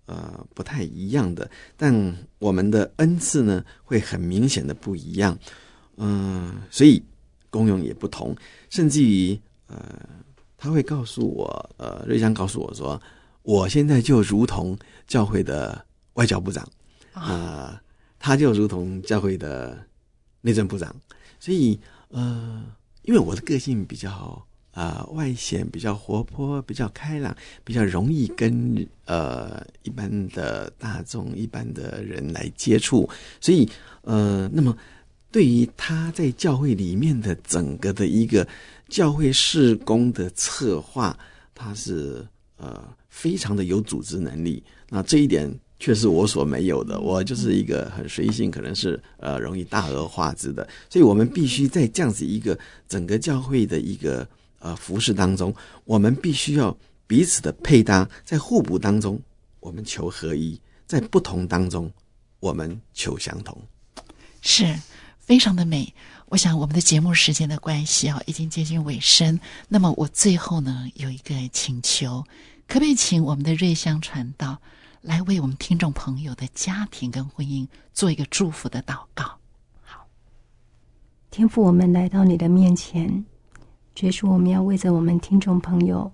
不太一样的，但我们的恩赐呢会很明显的不一样，所以功用也不同，甚至于他会告诉我，瑞香告诉我说，我现在就如同教会的外交部长，他就如同教会的内政部长，所以因为我的个性比较外显，比较活泼，比较开朗，比较容易跟一般的大众、一般的人来接触，所以那么对于他在教会里面的整个的一个教会事工的策划，他是非常的有组织能力。那这一点却是我所没有的，我就是一个很随性，可能是容易大而化之的。所以我们必须在这样子一个整个教会的一个服事当中，我们必须要彼此的配搭，在互补当中我们求合一，在不同当中我们求相同。 是非常的美。我想我们的节目时间的关系已经接近尾声，那么我最后呢有一个请求，可不可以请我们的瑞香传道来为我们听众朋友的家庭跟婚姻做一个祝福的祷告？ 好，天父，我们来到你的面前，主耶稣，我们要为着我们听众朋友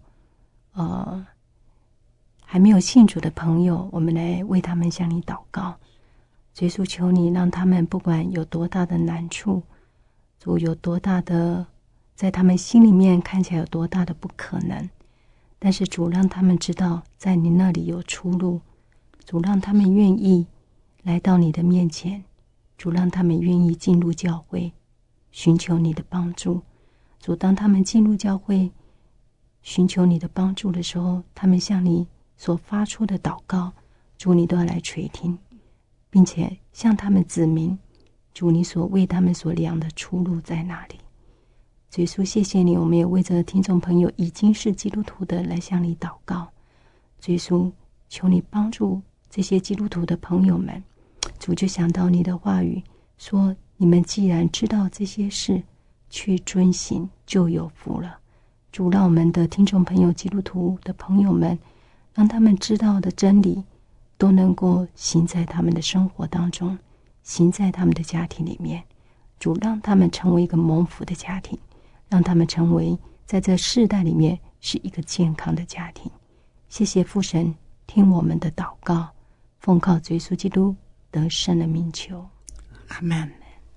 还没有信主的朋友，我们来为他们向你祷告。主耶稣，求你让他们不管有多大的难处，主有多大的在他们心里面看起来有多大的不可能，但是主让他们知道在你那里有出路，主让他们愿意来到你的面前，主让他们愿意进入教会寻求你的帮助。主当他们进入教会寻求你的帮助的时候，他们向你所发出的祷告，主你都要来垂听，并且向他们指明主你所为他们所量的出路在哪里。主耶稣，谢谢你，我们也为着听众朋友已经是基督徒的来向你祷告。主耶稣，求你帮助这些基督徒的朋友们。主就想到你的话语说，你们既然知道这些事，去遵行，就有福了。主，让我们的听众朋友基督徒的朋友们，让他们知道的真理都能够行在他们的生活当中，行在他们的家庭里面。主，让他们成为一个蒙福的家庭，让他们成为在这世代里面是一个健康的家庭。谢谢父神，听我们的祷告，奉靠主耶稣基督得胜的名求， 阿们。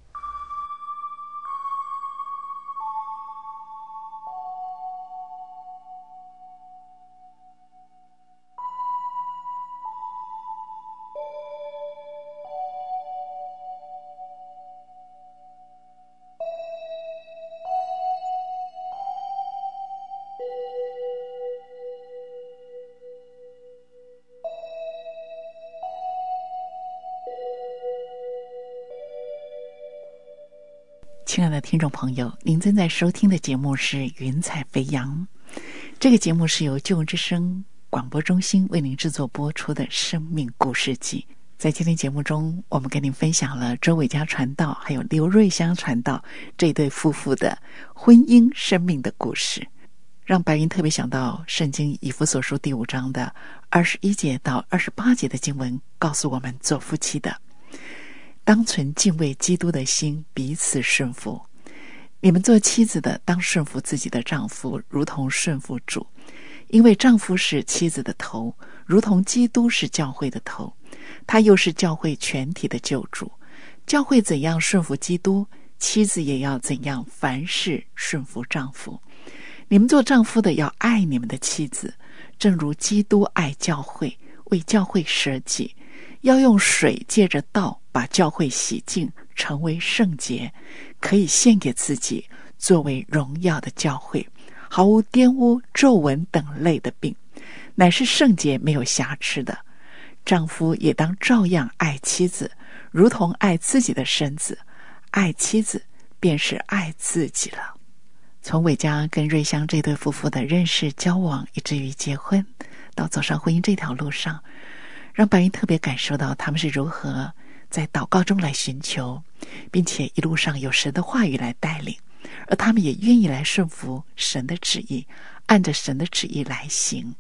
亲爱的听众朋友，您正在收听的节目是《云彩飞扬》，这个节目是由救恩之声广播中心为您制作播出的生命故事集。在今天节目中，我们跟您分享了周伟嘉传道还有刘瑞香传道这对夫妇的婚姻生命的故事，让白云特别想到圣经以弗所书第5章的21节到28节的经文，告诉我们做夫妻的当存敬畏基督的心，彼此顺服。你们做妻子的，当顺服自己的丈夫，如同顺服主。因为丈夫是妻子的头，如同基督是教会的头，他又是教会全体的救主。教会怎样顺服基督，妻子也要怎样凡事顺服丈夫。你们做丈夫的要爱你们的妻子，正如基督爱教会，为教会舍己，要用水借着道把教会洗净，成为圣洁，可以献给自己，作为荣耀的教会，毫无玷污、皱纹等类的病，乃是圣洁没有瑕疵的。丈夫也当照样爱妻子，如同爱自己的身子，爱妻子便是爱自己了。从伟嘉跟瑞香这对夫妇的认识交往，以至于结婚，到走上婚姻这条路上，让白云特别感受到他们是如何在祷告中来寻求，并且一路上有神的话语来带领，而他们也愿意来顺服神的旨意，按着神的旨意来行。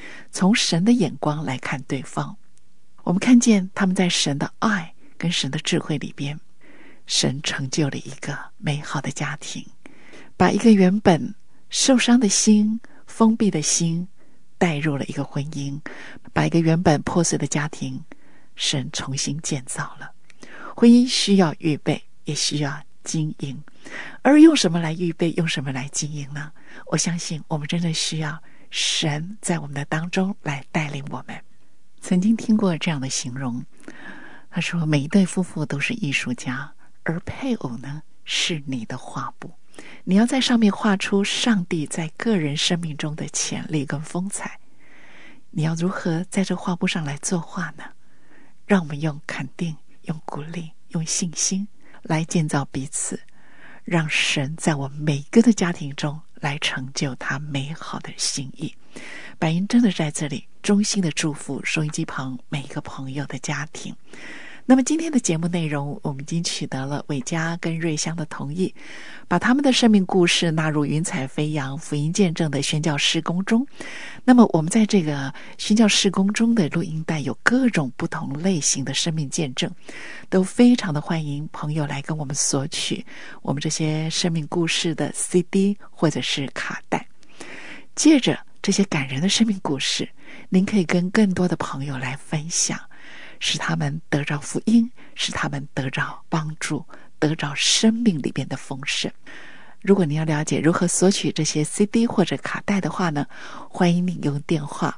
从神的眼光来看对方。我们看见他们在神的爱跟神的智慧里边，神成就了一个美好的家庭，把一个原本受伤的心、封闭的心带入了一个婚姻，把一个原本破碎的家庭神重新建造了。婚姻需要预备，也需要经营，而用什么来预备，用什么来经营呢？我相信我们真的需要神在我们的当中来带领我们。曾经听过这样的形容，他说每一对夫妇都是艺术家，而配偶呢是你的画布，你要在上面画出上帝在个人生命中的潜力跟风采。你要如何在这画布上来作画呢？让我们用肯定、用鼓励、用信心来建造彼此，让神在我们每一个的家庭中来成就他美好的心意。白英真的在这里衷心的祝福收音机旁每一个朋友的家庭。那么今天的节目内容，我们已经取得了伟嘉跟瑞香的同意，把他们的生命故事纳入云彩飞扬福音见证的宣教事工中。那么我们在这个宣教事工中的录音带有各种不同类型的生命见证，都非常的欢迎朋友来跟我们索取我们这些生命故事的 CD 或者是卡带。借着这些感人的生命故事，您可以跟更多的朋友来分享，使他们得着福音，使他们得着帮助，得着生命里边的丰盛。如果您要了解如何索取这些 CD 或者卡带的话呢，欢迎您用电话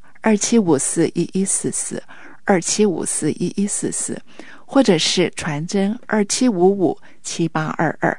27541144 27541144，或者是传真27557822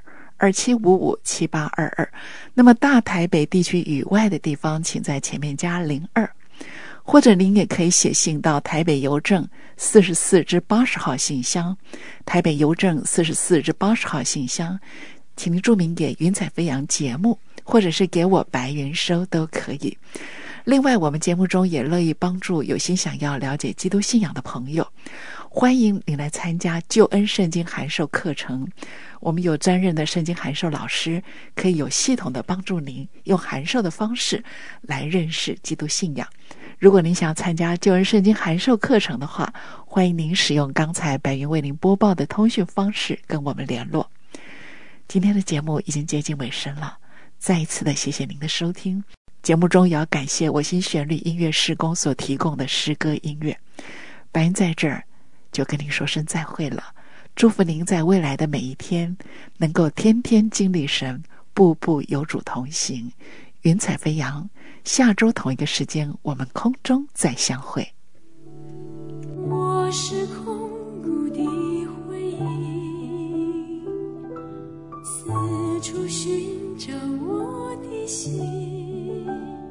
27557822。那么大台北地区以外的地方，请在前面加02，或者您也可以写信到台北邮政44至80号信箱，台北邮政44至80号信箱，请您注明给云彩飞扬节目，或者是给我白云收都可以。另外，我们节目中也乐意帮助有心想要了解基督信仰的朋友，欢迎您来参加救恩圣经函授课程。我们有专任的圣经函授老师，可以有系统的帮助您用函授的方式来认识基督信仰。如果您想参加救恩圣经函授课程的话，欢迎您使用刚才白云为您播报的通讯方式跟我们联络。今天的节目已经接近尾声了，再一次的谢谢您的收听。节目中也要感谢我心旋律音乐事工所提供的诗歌音乐。白云在这儿就跟您说声再会了，祝福您在未来的每一天能够天天经历神，步步有主同行。云彩飞扬，下周同一个时间我们空中再相会。 我是空谷的回忆，四处寻找我的心，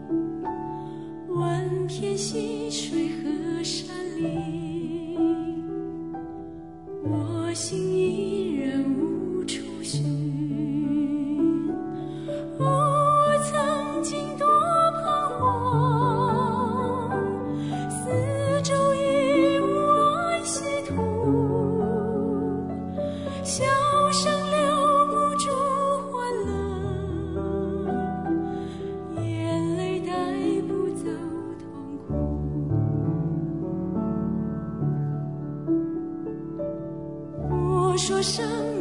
万片溪水和山林，我心依然无处寻。我曾经多彷徨，四周已无安息土，笑声留不住欢乐，眼泪带不走痛苦。我说声